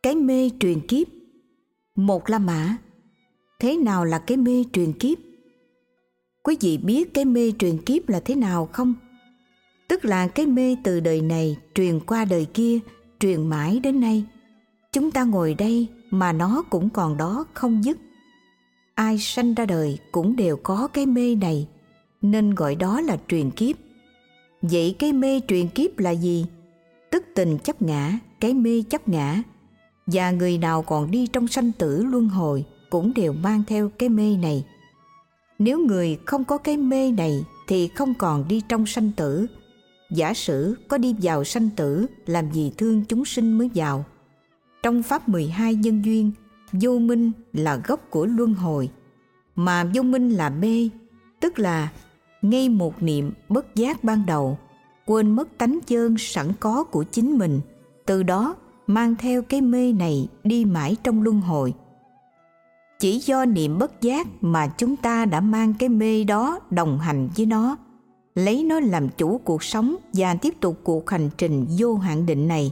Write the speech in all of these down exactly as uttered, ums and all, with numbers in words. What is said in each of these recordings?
Cái mê truyền kiếp. Một La Mã. Thế nào là cái mê truyền kiếp? Quý vị biết cái mê truyền kiếp là thế nào không? Tức là cái mê từ đời này truyền qua đời kia, truyền mãi đến nay. Chúng ta ngồi đây mà nó cũng còn đó không dứt. Ai sanh ra đời cũng đều có cái mê này, nên gọi đó là truyền kiếp. Vậy cái mê truyền kiếp là gì? Tức tình chấp ngã, cái mê chấp ngã. Và người nào còn đi trong sanh tử luân hồi cũng đều mang theo cái mê này. Nếu người không có cái mê này thì không còn đi trong sanh tử. Giả sử có đi vào sanh tử, làm gì thương chúng sinh mới vào. Trong Pháp mười hai nhân duyên, vô minh là gốc của luân hồi, mà vô minh là mê, tức là ngay một niệm bất giác ban đầu, quên mất tánh chân sẵn có của chính mình, từ đó mang theo cái mê này đi mãi trong luân hồi. Chỉ do niệm bất giác mà chúng ta đã mang cái mê đó đồng hành với nó, lấy nó làm chủ cuộc sống và tiếp tục cuộc hành trình vô hạn định này.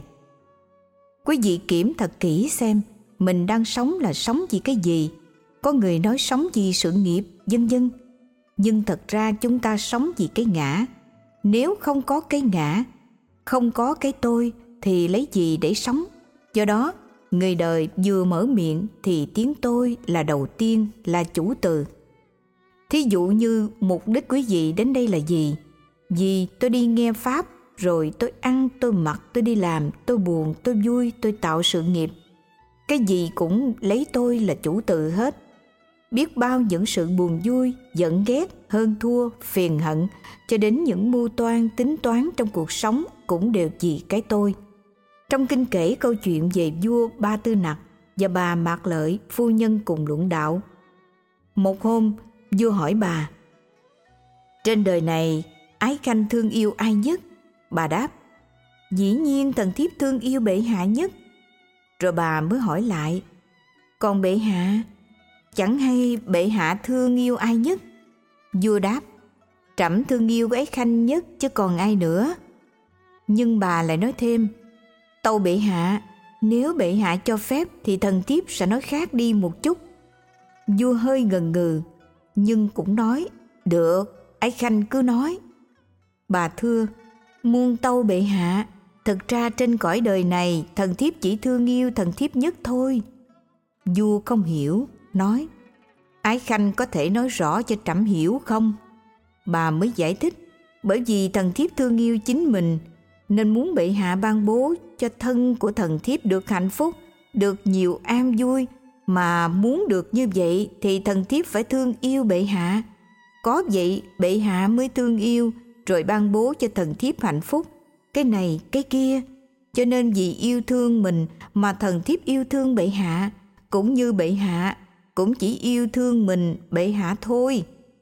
Quý vị kiểm thật kỹ xem mình đang sống là sống vì cái gì. Có người nói sống vì sự nghiệp, vân vân. Nhưng thật ra chúng ta sống vì cái ngã. Nếu không có cái ngã, không có cái tôi thì lấy gì để sống? Do đó, người đời vừa mở miệng thì tiếng tôi là đầu tiên, là chủ từ. Thí dụ như mục đích quý vị đến đây là gì? Vì tôi đi nghe Pháp, rồi tôi ăn, tôi mặc, tôi đi làm, tôi buồn, tôi vui, tôi tạo sự nghiệp. Cái gì cũng lấy tôi là chủ từ hết. Biết bao những sự buồn vui, giận ghét, hơn thua, phiền hận, cho đến những mưu toan, tính toán trong cuộc sống cũng đều vì cái tôi. Trong kinh kể câu chuyện về vua Ba Tư Nặc và bà Mạc Lợi, phu nhân cùng luận đạo. Một hôm, vua hỏi bà: trên đời này, ái khanh thương yêu ai nhất? Bà đáp: dĩ nhiên thần thiếp thương yêu bệ hạ nhất. Rồi bà mới hỏi lại: còn bệ hạ, chẳng hay bệ hạ thương yêu ai nhất? Vua đáp: trẫm thương yêu ái khanh nhất chứ còn ai nữa. Nhưng bà lại nói thêm: tâu bệ hạ, nếu bệ hạ cho phép thì thần thiếp sẽ nói khác đi một chút. Vua hơi ngần ngừ, nhưng cũng nói: được, ái khanh cứ nói. Bà thưa: muôn tâu bệ hạ, thực ra trên cõi đời này thần thiếp chỉ thương yêu thần thiếp nhất thôi. Vua không hiểu, nói: ái khanh có thể nói rõ cho trẫm hiểu không? Bà mới giải thích: bởi vì thần thiếp thương yêu chính mình, nên muốn bệ hạ ban bố cho thân của thần thiếp được hạnh phúc, được nhiều an vui. Mà muốn được như vậy thì thần thiếp phải thương yêu bệ hạ. Có vậy bệ hạ mới thương yêu, rồi ban bố cho thần thiếp hạnh phúc, cái này cái kia. Cho nên vì yêu thương mình mà thần thiếp yêu thương bệ hạ, cũng như bệ hạ cũng chỉ yêu thương mình, bệ hạ thôi.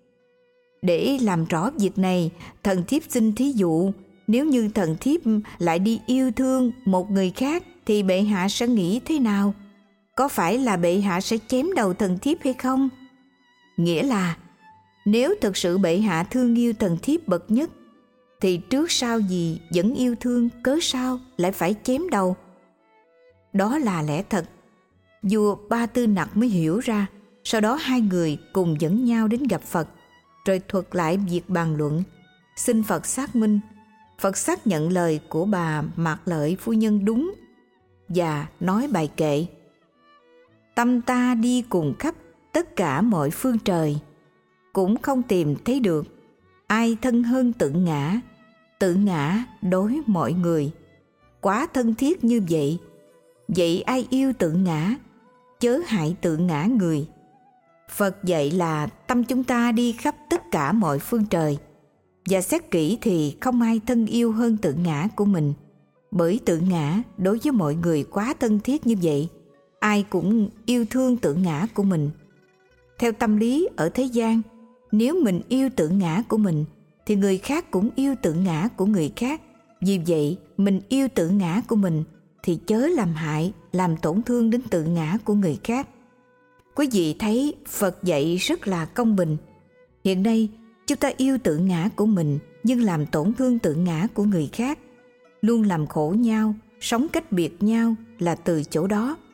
Để làm rõ việc này, thần thiếp xin thí dụ, nếu như thần thiếp lại đi yêu thương một người khác thì bệ hạ sẽ nghĩ thế nào? Có phải là bệ hạ sẽ chém đầu thần thiếp hay không? Nghĩa là nếu thực sự bệ hạ thương yêu thần thiếp bậc nhất thì trước sau gì vẫn yêu thương, cớ sao lại phải chém đầu? Đó là lẽ thật. Vua Ba Tư Nặc mới hiểu ra. Sau đó hai người cùng dẫn nhau đến gặp Phật, rồi thuật lại việc bàn luận, xin Phật xác minh. Phật xác nhận lời của bà Mạc Lợi phu nhân đúng và nói bài kệ: tâm ta đi cùng khắp tất cả mọi phương trời, cũng không tìm thấy được ai thân hơn tự ngã. Tự ngã đối mọi người quá thân thiết như vậy. Vậy ai yêu tự ngã, chớ hại tự ngã người. Phật dạy là tâm chúng ta đi khắp tất cả mọi phương trời, và xét kỹ thì không ai thân yêu hơn tự ngã của mình. Bởi tự ngã đối với mọi người quá thân thiết như vậy, ai cũng yêu thương tự ngã của mình. Theo tâm lý ở thế gian, nếu mình yêu tự ngã của mình thì người khác cũng yêu tự ngã của người khác. Vì vậy, mình yêu tự ngã của mình thì chớ làm hại, làm tổn thương đến tự ngã của người khác. Quý vị thấy Phật dạy rất là công bình. Hiện nay, chúng ta yêu tự ngã của mình nhưng làm tổn thương tự ngã của người khác, luôn làm khổ nhau, sống cách biệt nhau là từ chỗ đó.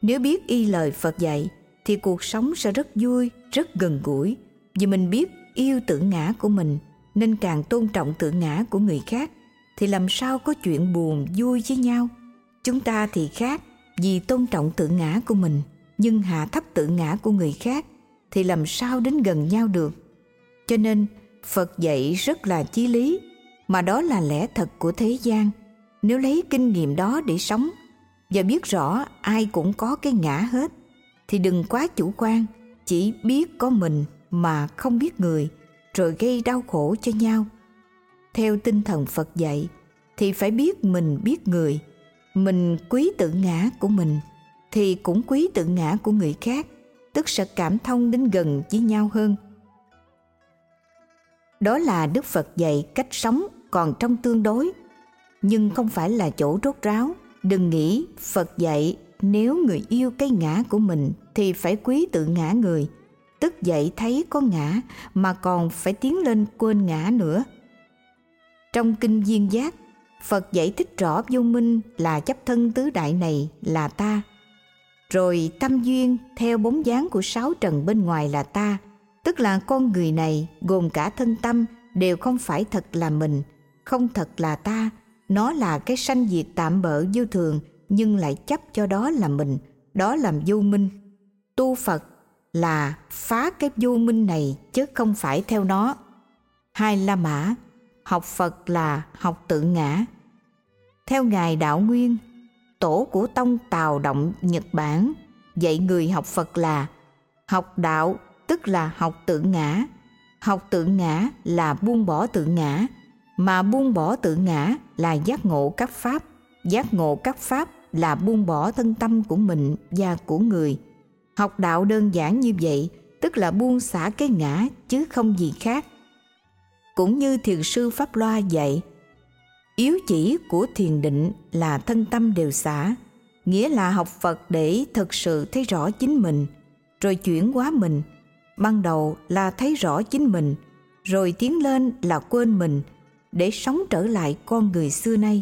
Nếu biết y lời Phật dạy thì cuộc sống sẽ rất vui, rất gần gũi. Vì mình biết yêu tự ngã của mình nên càng tôn trọng tự ngã của người khác, thì làm sao có chuyện buồn vui với nhau. Chúng ta thì khác, vì tôn trọng tự ngã của mình nhưng hạ thấp tự ngã của người khác thì làm sao đến gần nhau được. Cho nên Phật dạy rất là chí lý, mà đó là lẽ thật của thế gian. Nếu lấy kinh nghiệm đó để sống và biết rõ ai cũng có cái ngã hết, thì đừng quá chủ quan, chỉ biết có mình mà không biết người, rồi gây đau khổ cho nhau. Theo tinh thần Phật dạy thì phải biết mình biết người. Mình quý tự ngã của mình thì cũng quý tự ngã của người khác, tức sẽ cảm thông đến gần với nhau hơn. Đó là Đức Phật dạy cách sống còn trong tương đối, nhưng không phải là chỗ rốt ráo. Đừng nghĩ Phật dạy nếu người yêu cái ngã của mình thì phải quý tự ngã người, tức dạy thấy có ngã mà còn phải tiến lên quên ngã nữa. Trong Kinh Duyên Giác, Phật giải thích rõ vô minh là chấp thân tứ đại này là ta, rồi tâm duyên theo bóng dáng của sáu trần bên ngoài là ta, tức là con người này gồm cả thân tâm đều không phải thật là mình, không thật là ta. Nó là cái sanh diệt tạm bợ vô thường, nhưng lại chấp cho đó là mình, đó là vô minh. Tu Phật là phá cái vô minh này chứ không phải theo nó. Hai La Mã, học Phật là học tự ngã. Theo Ngài Đạo Nguyên, tổ của tông Tào Động Nhật Bản, dạy người học Phật là học đạo, tức là học tự ngã. Học tự ngã là buông bỏ tự ngã, mà buông bỏ tự ngã là giác ngộ các pháp. Giác ngộ các pháp là buông bỏ thân tâm của mình và của người. Học đạo đơn giản như vậy, tức là buông xả cái ngã chứ không gì khác. Cũng như Thiền sư Pháp Loa dạy, yếu chỉ của thiền định là thân tâm đều xả, nghĩa là học Phật để thực sự thấy rõ chính mình, rồi chuyển hóa mình. Ban đầu là thấy rõ chính mình, rồi tiến lên là quên mình, để sống trở lại con người xưa nay.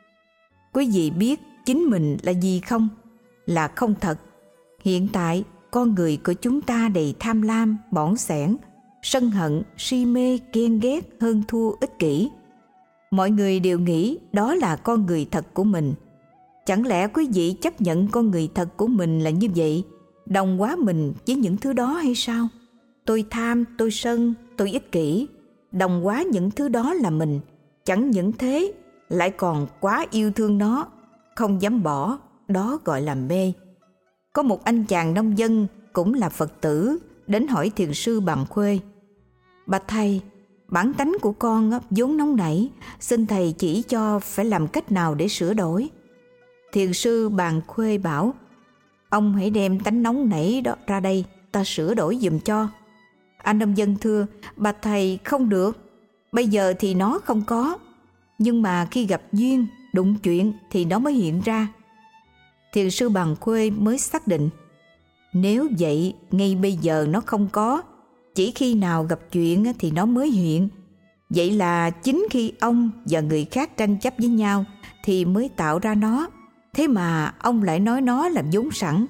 Quý vị biết chính mình là gì không? Là không thật. Hiện tại, con người của chúng ta đầy tham lam, bỏng sẻn, sân hận, si mê, ghen ghét, hơn thua, ích kỷ. Mọi người đều nghĩ đó là con người thật của mình. Chẳng lẽ quý vị chấp nhận con người thật của mình là như vậy, đồng hóa mình với những thứ đó hay sao? Tôi tham, tôi sân, tôi ích kỷ, đồng hóa những thứ đó là mình. Chẳng những thế, lại còn quá yêu thương nó, không dám bỏ, đó gọi là mê. Có một anh chàng nông dân cũng là Phật tử đến hỏi Thiền sư Bàn Khuê: Bạch thầy, bản tánh của con vốn nóng nảy, xin thầy chỉ cho phải làm cách nào để sửa đổi. Thiền sư Bàn Khuê bảo: Ông hãy đem tánh nóng nảy đó ra đây, ta sửa đổi giùm cho. Anh nông dân thưa: Bạch thầy, không được, bây giờ thì nó không có, nhưng mà khi gặp duyên, đụng chuyện thì nó mới hiện ra. Thiền sư Bàn Khuê mới xác định, nếu vậy ngay bây giờ nó không có, chỉ khi nào gặp chuyện thì nó mới hiện. Vậy là chính khi ông và người khác tranh chấp với nhau thì mới tạo ra nó. Thế mà ông lại nói nó là vốn sẵn.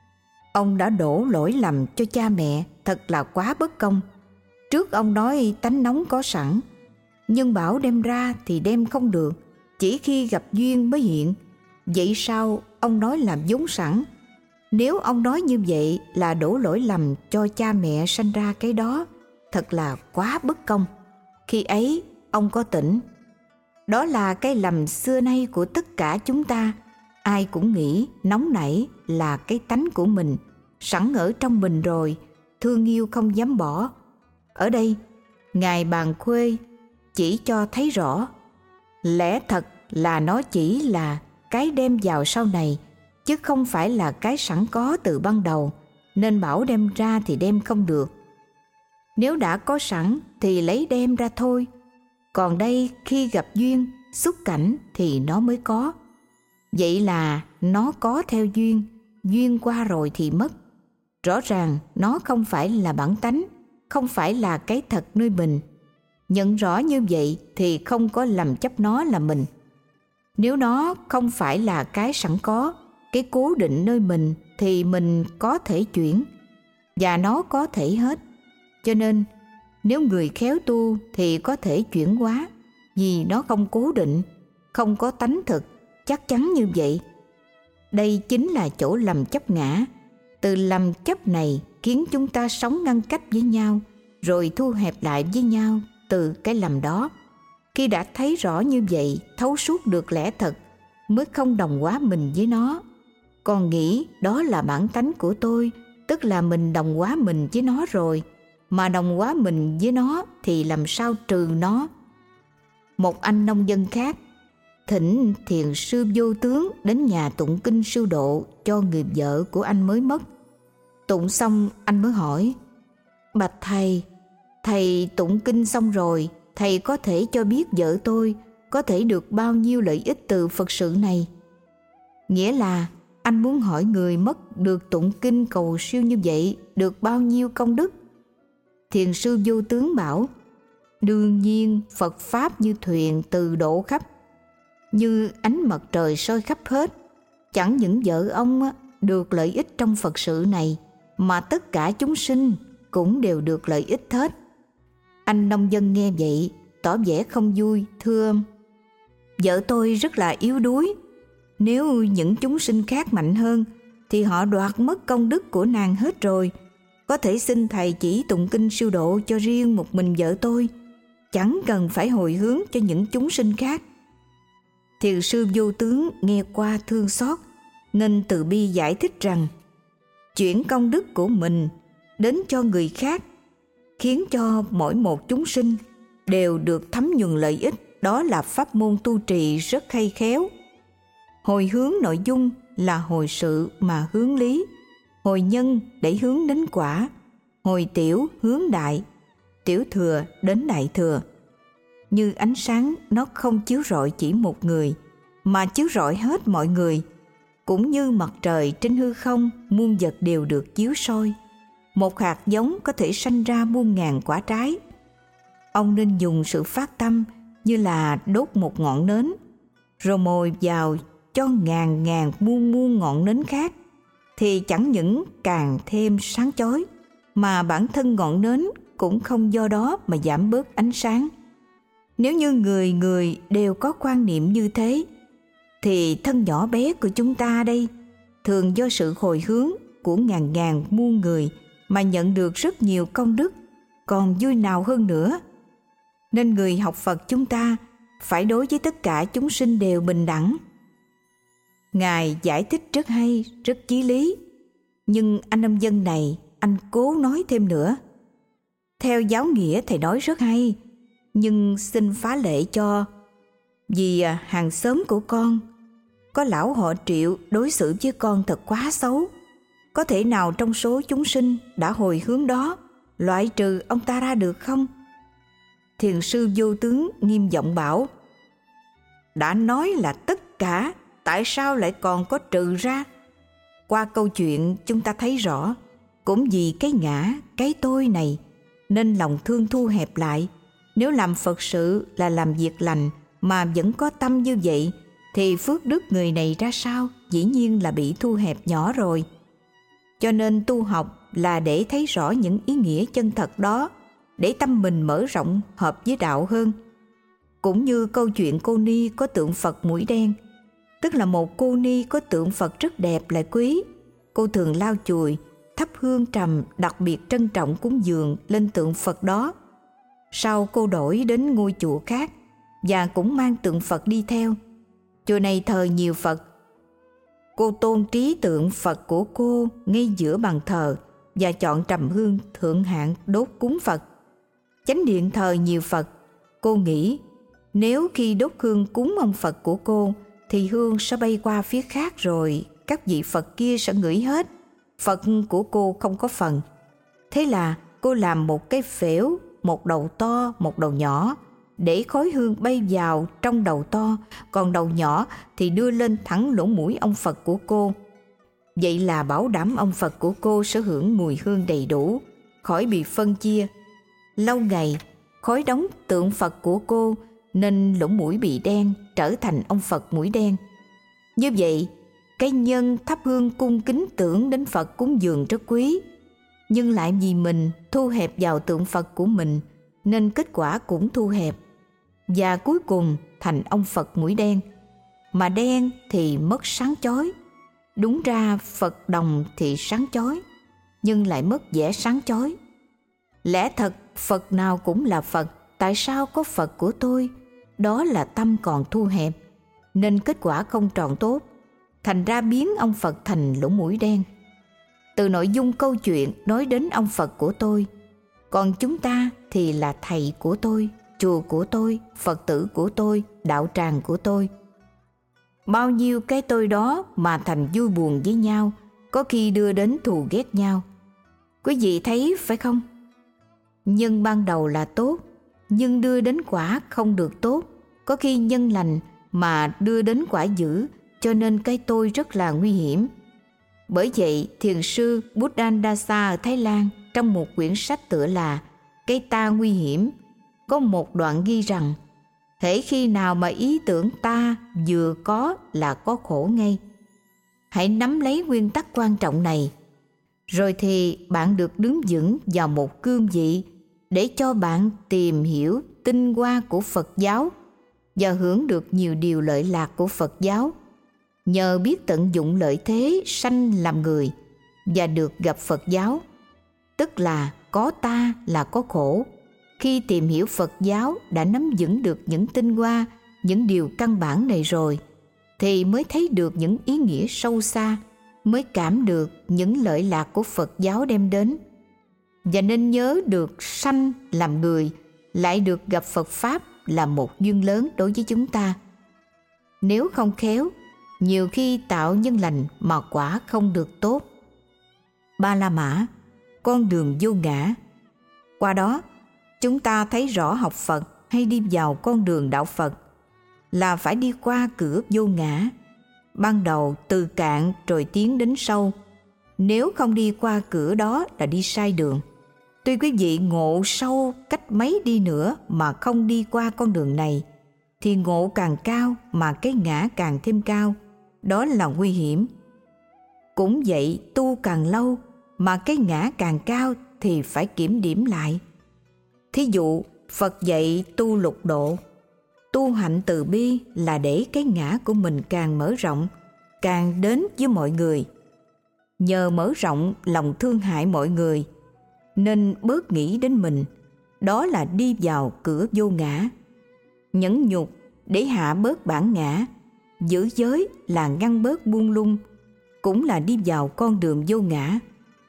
Ông đã đổ lỗi lầm cho cha mẹ, thật là quá bất công. Trước ông nói tánh nóng có sẵn, nhưng bảo đem ra thì đem không được, chỉ khi gặp duyên mới hiện. Vậy sao ông nói là vốn sẵn? Nếu ông nói như vậy là đổ lỗi lầm cho cha mẹ sanh ra cái đó, thật là quá bất công. Khi ấy ông có tỉnh. Đó là cái lầm xưa nay của tất cả chúng ta. Ai cũng nghĩ nóng nảy là cái tánh của mình, sẵn ở trong mình rồi, thương yêu không dám bỏ. Ở đây, Ngài Bàn Khuê chỉ cho thấy rõ, lẽ thật là nó chỉ là cái đem vào sau này, chứ không phải là cái sẵn có từ ban đầu, nên bảo đem ra thì đem không được. Nếu đã có sẵn thì lấy đem ra thôi. Còn đây khi gặp duyên, xúc cảnh thì nó mới có. Vậy là nó có theo duyên, duyên qua rồi thì mất. Rõ ràng nó không phải là bản tánh, không phải là cái thật nơi mình. Nhận rõ như vậy thì không có lầm chấp nó là mình. Nếu nó không phải là cái sẵn có, cái cố định nơi mình, thì mình có thể chuyển, và nó có thể hết. Cho nên nếu người khéo tu thì có thể chuyển hóa, vì nó không cố định, không có tánh thực chắc chắn như vậy. Đây chính là chỗ lầm chấp ngã. Từ lầm chấp này khiến chúng ta sống ngăn cách với nhau, rồi thu hẹp lại với nhau từ cái lầm đó. Khi đã thấy rõ như vậy, thấu suốt được lẽ thật, mới không đồng hóa mình với nó. Còn nghĩ đó là bản tánh của tôi, tức là mình đồng hóa mình với nó rồi. Mà đồng hóa mình với nó thì làm sao trừ nó? Một anh nông dân khác thỉnh thiền sư Vô Tướng đến nhà tụng kinh siêu độ cho người vợ của anh mới mất. Tụng xong anh mới hỏi: Bạch thầy, thầy tụng kinh xong rồi, thầy có thể cho biết vợ tôi có thể được bao nhiêu lợi ích từ Phật sự này? Nghĩa là anh muốn hỏi người mất được tụng kinh cầu siêu như vậy được bao nhiêu công đức? Thiền sư Vô Tướng bảo: đương nhiên Phật Pháp như thuyền từ độ khắp, như ánh mặt trời soi khắp hết. Chẳng những vợ ông được lợi ích trong Phật sự này, mà tất cả chúng sinh cũng đều được lợi ích hết. Anh nông dân nghe vậy tỏ vẻ không vui, thưa: vợ tôi rất là yếu đuối. Nếu những chúng sinh khác mạnh hơn thì họ đoạt mất công đức của nàng hết rồi. Có thể xin thầy chỉ tụng kinh siêu độ cho riêng một mình vợ tôi, chẳng cần phải hồi hướng cho những chúng sinh khác. Thiền sư Vô Tướng nghe qua thương xót, nên từ bi giải thích rằng chuyển công đức của mình đến cho người khác, khiến cho mỗi một chúng sinh đều được thấm nhuần lợi ích. Đó là pháp môn tu trì rất hay khéo. Hồi hướng nội dung là hồi sự mà hướng lý, hồi nhân để hướng đến quả, hồi tiểu hướng đại, tiểu thừa đến đại thừa. Như ánh sáng, nó không chiếu rọi chỉ một người, mà chiếu rọi hết mọi người. Cũng như mặt trời trên hư không, muôn vật đều được chiếu soi. Một hạt giống có thể sanh ra muôn ngàn quả trái. Ông nên dùng sự phát tâm như là đốt một ngọn nến, rồi mồi vào cho ngàn ngàn muôn muôn ngọn nến khác, thì chẳng những càng thêm sáng chói, mà bản thân ngọn nến cũng không do đó mà giảm bớt ánh sáng. Nếu như người người đều có quan niệm như thế, thì thân nhỏ bé của chúng ta đây thường do sự hồi hướng của ngàn ngàn muôn người mà nhận được rất nhiều công đức, còn vui nào hơn nữa. Nên người học Phật chúng ta phải đối với tất cả chúng sinh đều bình đẳng. Ngài giải thích rất hay, rất chí lý. Nhưng anh nông dân này, anh cố nói thêm nữa. Theo giáo nghĩa thầy nói rất hay, nhưng xin phá lệ cho. Vì hàng xóm của con, có lão họ Triệu đối xử với con thật quá xấu. Có thể nào trong số chúng sinh đã hồi hướng đó loại trừ ông ta ra được không? Thiền sư Vô Tướng nghiêm giọng bảo: đã nói là tất cả, tại sao lại còn có trừ ra? Qua câu chuyện chúng ta thấy rõ, cũng vì cái ngã, cái tôi này, nên lòng thương thu hẹp lại. Nếu làm Phật sự là làm việc lành mà vẫn có tâm như vậy, thì phước đức người này ra sao? Dĩ nhiên là bị thu hẹp nhỏ rồi. Cho nên tu học là để thấy rõ những ý nghĩa chân thật đó, để tâm mình mở rộng hợp với đạo hơn. Cũng như câu chuyện cô Ni có tượng Phật mũi đen, tức là một cô Ni có tượng Phật rất đẹp lại quý. Cô thường lau chùi, thắp hương trầm, đặc biệt trân trọng cúng dường lên tượng Phật đó. Sau cô đổi đến ngôi chùa khác và cũng mang tượng Phật đi theo. Chùa này thờ nhiều Phật. Cô tôn trí tượng Phật của cô ngay giữa bàn thờ và chọn trầm hương thượng hạng đốt cúng Phật. Chánh điện thờ nhiều Phật. Cô nghĩ nếu khi đốt hương cúng ông Phật của cô thì hương sẽ bay qua phía khác, rồi các vị Phật kia sẽ ngửi hết. Phật của cô không có phần. Thế là cô làm một cái phễu, một đầu to, một đầu nhỏ, để khói hương bay vào trong đầu to, còn đầu nhỏ thì đưa lên thẳng lỗ mũi ông Phật của cô. Vậy là bảo đảm ông Phật của cô sẽ hưởng mùi hương đầy đủ, khỏi bị phân chia. Lâu ngày, khói đóng tượng Phật của cô nên lỗ mũi bị đen, trở thành ông Phật mũi đen. Như vậy, cái nhân thắp hương cung kính tưởng đến Phật cúng dường rất quý, nhưng lại vì mình thu hẹp vào tượng Phật của mình nên kết quả cũng thu hẹp, và cuối cùng thành ông Phật mũi đen. Mà đen thì mất sáng chói. Đúng ra Phật đồng thì sáng chói, nhưng lại mất vẻ sáng chói. Lẽ thật Phật nào cũng là Phật, tại sao có Phật của tôi? Đó là tâm còn thu hẹp, nên kết quả không tròn tốt, thành ra biến ông Phật thành lỗ mũi đen. Từ nội dung câu chuyện nói đến ông Phật của tôi, còn chúng ta thì là thầy của tôi, chùa của tôi, Phật tử của tôi, đạo tràng của tôi. Bao nhiêu cái tôi đó mà thành vui buồn với nhau, có khi đưa đến thù ghét nhau. Quý vị thấy phải không? Nhân ban đầu là tốt, nhưng đưa đến quả không được tốt. Có khi nhân lành mà đưa đến quả dữ, cho nên cái tôi rất là nguy hiểm. Bởi vậy, thiền sư Buddhadasa ở Thái Lan trong một quyển sách tựa là Cái ta nguy hiểm, có một đoạn ghi rằng: hễ khi nào mà ý tưởng ta vừa có là có khổ ngay. Hãy nắm lấy nguyên tắc quan trọng này, rồi thì bạn được đứng vững vào một cương vị để cho bạn tìm hiểu tinh hoa của Phật giáo và hưởng được nhiều điều lợi lạc của Phật giáo, nhờ biết tận dụng lợi thế sanh làm người và được gặp Phật giáo. Tức là có ta là có khổ. Khi tìm hiểu Phật giáo đã nắm vững được những tinh hoa, những điều căn bản này rồi, thì mới thấy được những ý nghĩa sâu xa, mới cảm được những lợi lạc của Phật giáo đem đến. Và nên nhớ được sanh làm người, lại được gặp Phật Pháp là một duyên lớn đối với chúng ta. Nếu không khéo, nhiều khi tạo nhân lành mà quả không được tốt. Ba La Mã, con đường vô ngã. Qua đó, chúng ta thấy rõ học Phật hay đi vào con đường đạo Phật là phải đi qua cửa vô ngã. Ban đầu từ cạn rồi tiến đến sâu. Nếu không đi qua cửa đó là đi sai đường. Tuy quý vị ngộ sâu cách mấy đi nữa mà không đi qua con đường này, thì ngộ càng cao mà cái ngã càng thêm cao. Đó là nguy hiểm. Cũng vậy, tu càng lâu mà cái ngã càng cao thì phải kiểm điểm lại. Thí dụ, Phật dạy tu lục độ, tu hạnh từ bi là để cái ngã của mình càng mở rộng, càng đến với mọi người. Nhờ mở rộng lòng thương hại mọi người, nên bớt nghĩ đến mình, đó là đi vào cửa vô ngã. Nhẫn nhục để hạ bớt bản ngã, giữ giới là ngăn bớt buông lung, cũng là đi vào con đường vô ngã.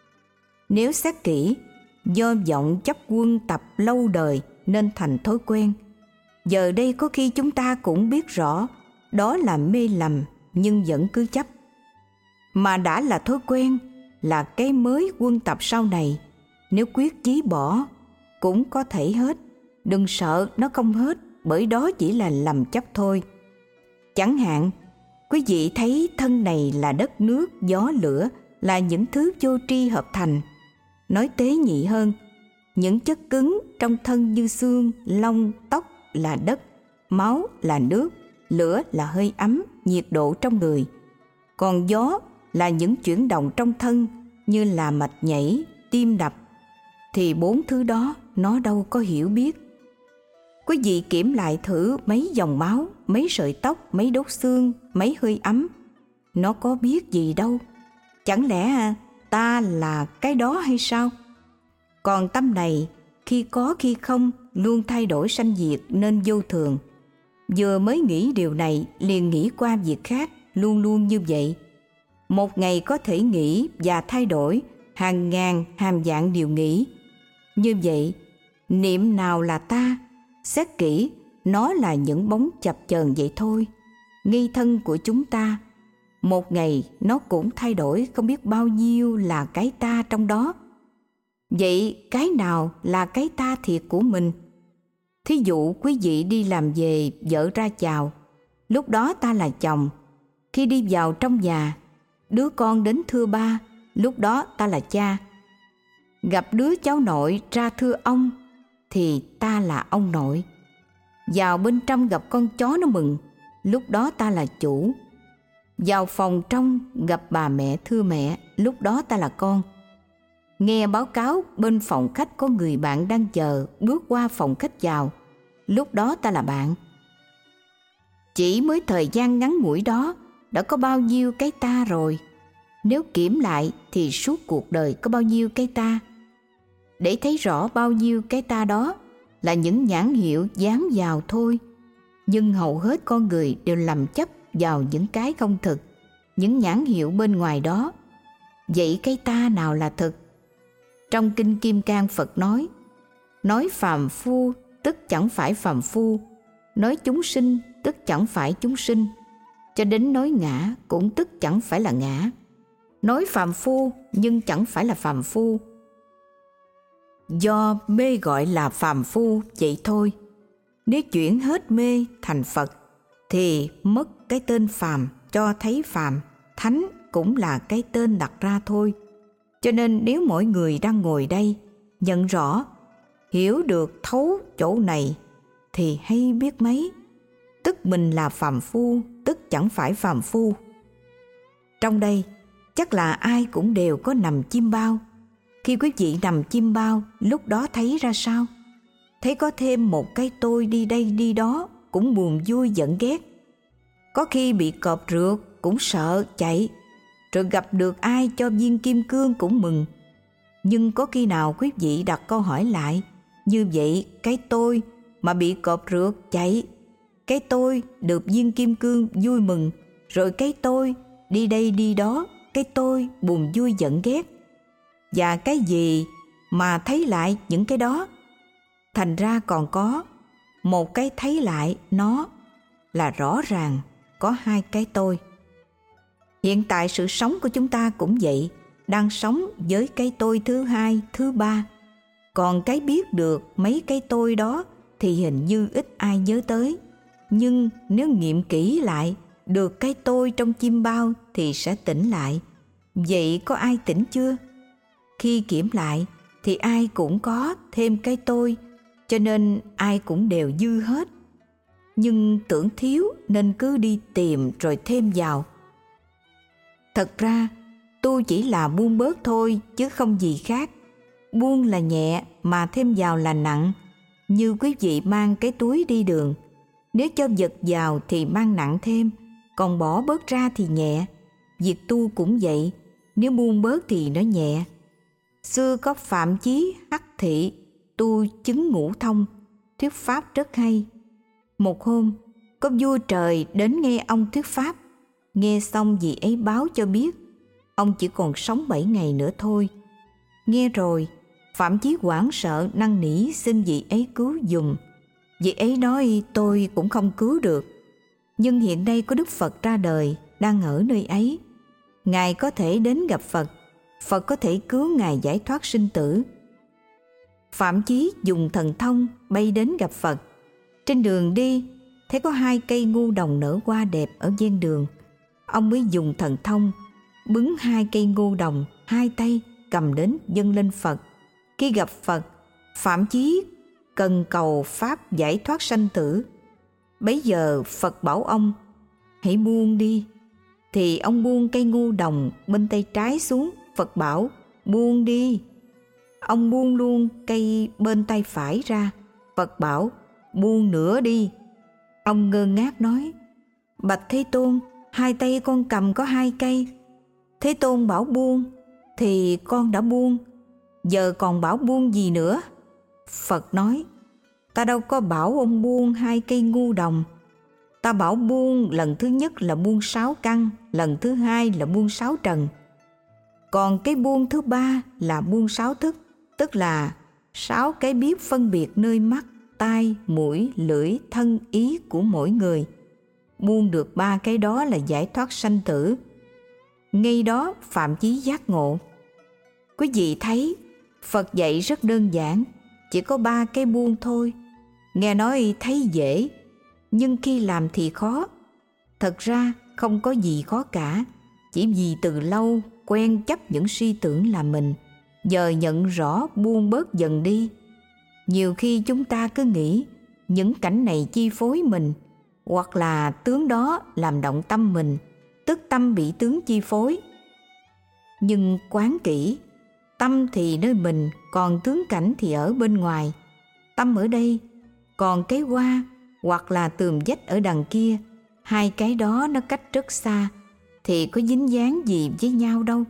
Nếu xét kỹ, do vọng chấp quân tập lâu đời nên thành thói quen. Giờ đây có khi chúng ta cũng biết rõ đó là mê lầm, nhưng vẫn cứ chấp. Mà đã là thói quen, là cái mới quân tập sau này, nếu quyết chí bỏ cũng có thể hết. Đừng sợ nó không hết, bởi đó chỉ là lầm chấp thôi. Chẳng hạn, quý vị thấy thân này là đất nước, gió lửa, là những thứ vô tri hợp thành. Nói tế nhị hơn, những chất cứng trong thân như xương, lông, tóc là đất, máu là nước, lửa là hơi ấm, nhiệt độ trong người. Còn gió là những chuyển động trong thân như là mạch nhảy, tim đập. Thì bốn thứ đó nó đâu có hiểu biết. Quý vị kiểm lại thử mấy dòng máu, mấy sợi tóc, mấy đốt xương, mấy hơi ấm. Nó có biết gì đâu. Chẳng lẽ ta là cái đó hay sao? Còn tâm này, khi có khi không, luôn thay đổi sanh diệt nên vô thường. Vừa mới nghĩ điều này, liền nghĩ qua việc khác, luôn luôn như vậy. Một ngày có thể nghĩ và thay đổi hàng ngàn hàm dạng điều nghĩ. Như vậy, niệm nào là ta? Xét kỹ, nó là những bóng chập chờn vậy thôi. Nghi thân của chúng ta, một ngày nó cũng thay đổi không biết bao nhiêu là cái ta trong đó. Vậy cái nào là cái ta thiệt của mình? Thí dụ quý vị đi làm về, vợ ra chào, lúc đó ta là chồng. Khi đi vào trong nhà, đứa con đến thưa ba, lúc đó ta là cha. Gặp đứa cháu nội ra thưa ông, thì ta là ông nội. Vào bên trong gặp con chó nó mừng, lúc đó ta là chủ. Vào phòng trong gặp bà mẹ, thưa mẹ, lúc đó ta là con. Nghe báo cáo bên phòng khách có người bạn đang chờ, bước qua phòng khách vào, lúc đó ta là bạn. Chỉ mới thời gian ngắn ngủi đó đã có bao nhiêu cái ta rồi. Nếu kiểm lại thì suốt cuộc đời có bao nhiêu cái ta. Để thấy rõ bao nhiêu cái ta đó là những nhãn hiệu dán vào thôi. Nhưng hầu hết con người đều lầm chấp vào những cái không thực, những nhãn hiệu bên ngoài đó. Vậy cái ta nào là thực? Trong Kinh Kim Cang Phật nói, nói phàm phu tức chẳng phải phàm phu, nói chúng sinh tức chẳng phải chúng sinh, cho đến nói ngã cũng tức chẳng phải là ngã. Nói phàm phu nhưng chẳng phải là phàm phu. Do mê gọi là phàm phu vậy thôi. Nếu chuyển hết mê thành Phật thì mất cái tên phàm, cho thấy phàm, thánh cũng là cái tên đặt ra thôi. Cho nên nếu mỗi người đang ngồi đây nhận rõ, hiểu được thấu chỗ này thì hay biết mấy. Tức mình là phàm phu, tức chẳng phải phàm phu. Trong đây chắc là ai cũng đều có nằm chim bao. Khi quý vị nằm chim bao, lúc đó thấy ra sao? Thấy có thêm một cái tôi đi đây đi đó, cũng buồn vui giận ghét. Có khi bị cọp rượt cũng sợ chạy, rồi gặp được ai cho viên kim cương cũng mừng. Nhưng có khi nào quý vị đặt câu hỏi lại, như vậy cái tôi mà bị cọp rượt chạy, cái tôi được viên kim cương vui mừng, rồi cái tôi đi đây đi đó, cái tôi buồn vui giận ghét, và cái gì mà thấy lại những cái đó? Thành ra còn có một cái thấy lại nó là rõ ràng có hai cái tôi. Hiện tại sự sống của chúng ta cũng vậy, đang sống với cái tôi thứ hai, thứ ba. Còn cái biết được mấy cái tôi đó thì hình như ít ai nhớ tới. Nhưng nếu nghiệm kỹ lại, được cái tôi trong chim bao thì sẽ tỉnh lại. Vậy có ai tỉnh chưa? Khi kiểm lại thì ai cũng có thêm cái tôi, cho nên ai cũng đều dư hết. Nhưng tưởng thiếu nên cứ đi tìm rồi thêm vào. Thật ra tu chỉ là buông bớt thôi chứ không gì khác. Buông là nhẹ mà thêm vào là nặng. Như quý vị mang cái túi đi đường, nếu cho vật vào thì mang nặng thêm, còn bỏ bớt ra thì nhẹ. Việc tu cũng vậy, nếu buông bớt thì nó nhẹ. Xưa có Phạm Chí Hắc Thị tu chứng ngũ thông, thuyết pháp rất hay. Một hôm, có vua trời đến nghe ông thuyết pháp. Nghe xong vị ấy báo cho biết ông chỉ còn sống bảy ngày nữa thôi. Nghe rồi, Phạm Chí hoảng sợ năn nỉ xin vị ấy cứu giùm. Vị ấy nói tôi cũng không cứu được, nhưng hiện nay có Đức Phật ra đời đang ở nơi ấy. Ngài có thể đến gặp Phật, Phật có thể cứu Ngài giải thoát sinh tử. Phạm Chí dùng thần thông bay đến gặp Phật. Trên đường đi, thấy có hai cây ngu đồng nở hoa đẹp ở ven đường. Ông mới dùng thần thông bứng hai cây ngu đồng, hai tay cầm đến dâng lên Phật. Khi gặp Phật, Phạm Chí cần cầu pháp giải thoát sanh tử. Bấy giờ Phật bảo ông hãy buông đi. Thì ông buông cây ngu đồng bên tay trái xuống. Phật bảo buông đi. Ông buông luôn cây bên tay phải ra. Phật bảo buông nữa đi. Ông ngơ ngác nói: Bạch Thế Tôn, hai tay con cầm có hai cây. Thế Tôn bảo buông thì con đã buông, giờ còn bảo buông gì nữa? Phật nói: Ta đâu có bảo ông buông hai cây ngu đồng. Ta bảo buông lần thứ nhất là buông sáu căn, lần thứ hai là buông sáu trần. Còn cái buông thứ ba là buông sáu thức, tức là sáu cái biết phân biệt nơi mắt, tai, mũi, lưỡi, thân, ý của mỗi người. Buông được ba cái đó là giải thoát sanh tử. Ngay đó Phạm Chí giác ngộ. Quý vị thấy Phật dạy rất đơn giản, chỉ có ba cái buông thôi. Nghe nói thấy dễ, nhưng khi làm thì khó. Thật ra không có gì khó cả, chỉ vì từ lâu quen chấp những suy tưởng là mình, giờ nhận rõ buông bớt dần đi. Nhiều khi chúng ta cứ nghĩ những cảnh này chi phối mình, hoặc là tướng đó làm động tâm mình, tức tâm bị tướng chi phối. Nhưng quán kỹ, tâm thì nơi mình, còn tướng cảnh thì ở bên ngoài. Tâm ở đây, còn cái hoa hoặc là tường vách ở đằng kia, hai cái đó nó cách rất xa, thì có dính dáng gì với nhau đâu.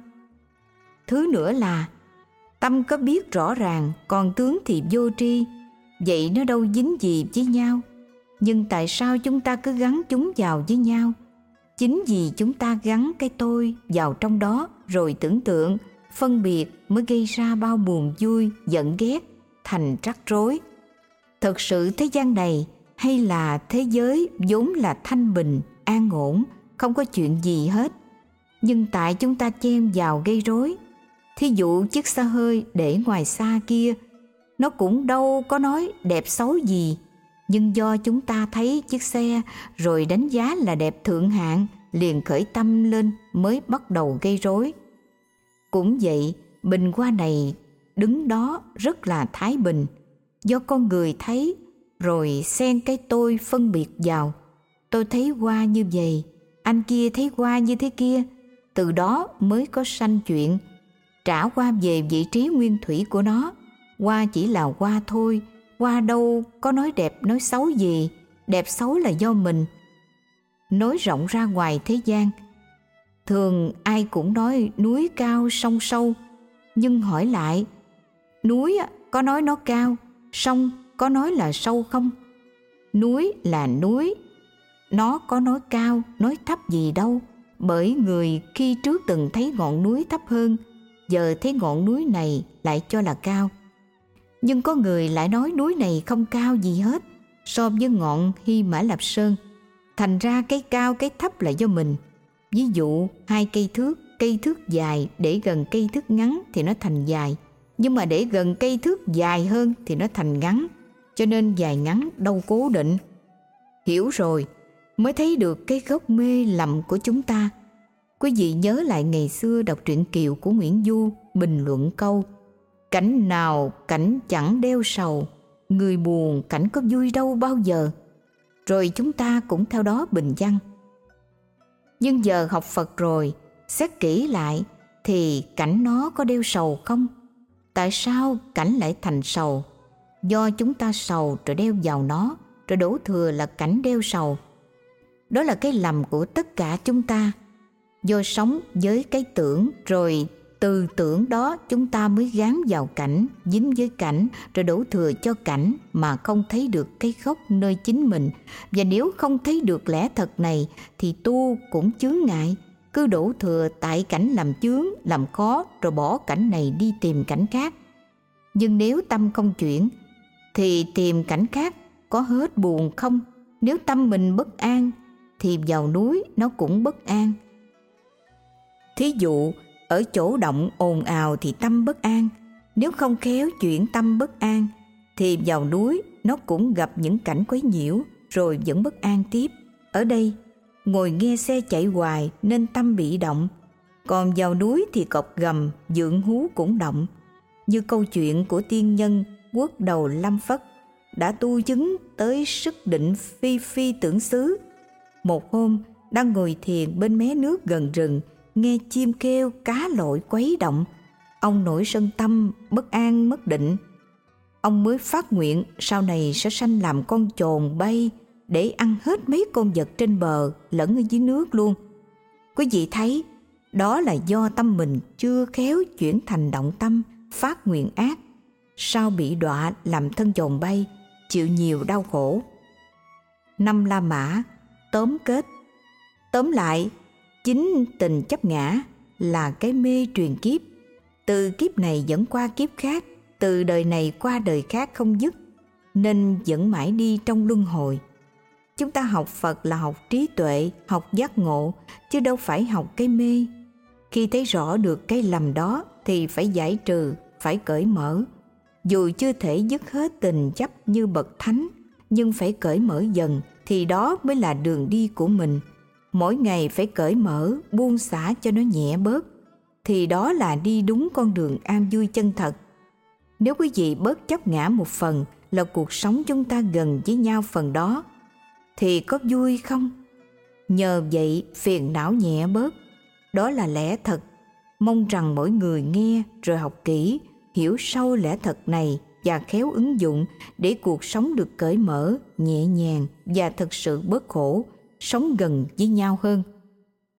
Thứ nữa là tâm có biết rõ ràng, còn tướng thì vô tri, vậy nó đâu dính gì với nhau. Nhưng tại sao chúng ta cứ gắn chúng vào với nhau? Chính vì chúng ta gắn cái tôi vào trong đó, rồi tưởng tượng, phân biệt mới gây ra bao buồn vui, giận ghét, thành rắc rối. Thật sự thế gian này hay là thế giới vốn là thanh bình, an ổn, không có chuyện gì hết. Nhưng tại chúng ta chen vào gây rối. Thí dụ chiếc xe hơi để ngoài xa kia, nó cũng đâu có nói đẹp xấu gì, nhưng do chúng ta thấy chiếc xe rồi đánh giá là đẹp thượng hạng, liền khởi tâm lên mới bắt đầu gây rối. Cũng vậy, bình hoa này đứng đó rất là thái bình, do con người thấy rồi xen cái tôi phân biệt vào. Tôi thấy hoa như vậy, anh kia thấy hoa như thế kia, từ đó mới có sanh chuyện. Trả hoa về vị trí nguyên thủy của nó, hoa chỉ là hoa thôi, hoa đâu có nói đẹp nói xấu gì, đẹp xấu là do mình. Nói rộng ra ngoài thế gian, thường ai cũng nói núi cao sông sâu, nhưng hỏi lại, núi có nói nó cao, sông có nói là sâu không? Núi là núi, nó có nói cao, nói thấp gì đâu, bởi người khi trước từng thấy ngọn núi thấp hơn, giờ thấy ngọn núi này lại cho là cao. Nhưng có người lại nói núi này không cao gì hết so với ngọn Hy Mã Lạp Sơn. Thành ra cái cao cái thấp là do mình. Ví dụ hai cây thước, cây thước dài để gần cây thước ngắn thì nó thành dài, nhưng mà để gần cây thước dài hơn thì nó thành ngắn. Cho nên dài ngắn đâu cố định. Hiểu rồi mới thấy được cái gốc mê lầm của chúng ta. Quý vị nhớ lại ngày xưa đọc truyện Kiều của Nguyễn Du bình luận câu: cảnh nào cảnh chẳng đeo sầu, người buồn cảnh có vui đâu bao giờ. Rồi chúng ta cũng theo đó bình văn. Nhưng giờ học Phật rồi, xét kỹ lại thì cảnh nó có đeo sầu không? Tại sao cảnh lại thành sầu? Do chúng ta sầu rồi đeo vào nó, rồi đổ thừa là cảnh đeo sầu. Đó là cái lầm của tất cả chúng ta. Do sống với cái tưởng, rồi từ tưởng đó chúng ta mới gán vào cảnh, dính với cảnh, rồi đổ thừa cho cảnh mà không thấy được cái gốc nơi chính mình. Và nếu không thấy được lẽ thật này thì tu cũng chướng ngại, cứ đổ thừa tại cảnh làm chướng, làm khó, rồi bỏ cảnh này đi tìm cảnh khác. Nhưng nếu tâm không chuyển thì tìm cảnh khác có hết buồn không? Nếu tâm mình bất an thì vào núi nó cũng bất an. Thí dụ ở chỗ động ồn ào thì tâm bất an, nếu không khéo chuyển tâm bất an thì vào núi nó cũng gặp những cảnh quấy nhiễu rồi vẫn bất an tiếp. Ở đây ngồi nghe xe chạy hoài nên tâm bị động, còn vào núi thì cọp gầm dượng hú cũng động. Như câu chuyện của tiên nhân Quốc Đầu Lâm Phất đã tu chứng tới sức định phi phi tưởng xứ. Một hôm đang ngồi thiền bên mé nước gần rừng, nghe chim kêu cá lội quấy động, ông nổi sân tâm bất an mất định. Ông mới phát nguyện sau này sẽ sanh làm con chồn bay để ăn hết mấy con vật trên bờ lẫn ở dưới nước luôn. Quý vị thấy đó là do tâm mình chưa khéo chuyển thành động tâm phát nguyện ác, sau bị đọa làm thân chồn bay, chịu nhiều đau khổ. Năm La Mã tóm kết. Tóm lại, chính tình chấp ngã là cái mê truyền kiếp, từ kiếp này dẫn qua kiếp khác, từ đời này qua đời khác không dứt, nên vẫn mãi đi trong luân hồi. Chúng ta học Phật là học trí tuệ, học giác ngộ, chứ đâu phải học cái mê. Khi thấy rõ được cái lầm đó thì phải giải trừ, phải cởi mở. Dù chưa thể dứt hết tình chấp như bậc thánh, nhưng phải cởi mở dần thì đó mới là đường đi của mình. Mỗi ngày phải cởi mở, buông xả cho nó nhẹ bớt, thì đó là đi đúng con đường an vui chân thật. Nếu quý vị bớt chấp ngã một phần là cuộc sống chúng ta gần với nhau phần đó, thì có vui không? Nhờ vậy phiền não nhẹ bớt. Đó là lẽ thật. Mong rằng mỗi người nghe rồi học kỹ, hiểu sâu lẽ thật này và khéo ứng dụng để cuộc sống được cởi mở, nhẹ nhàng và thực sự bớt khổ, sống gần với nhau hơn.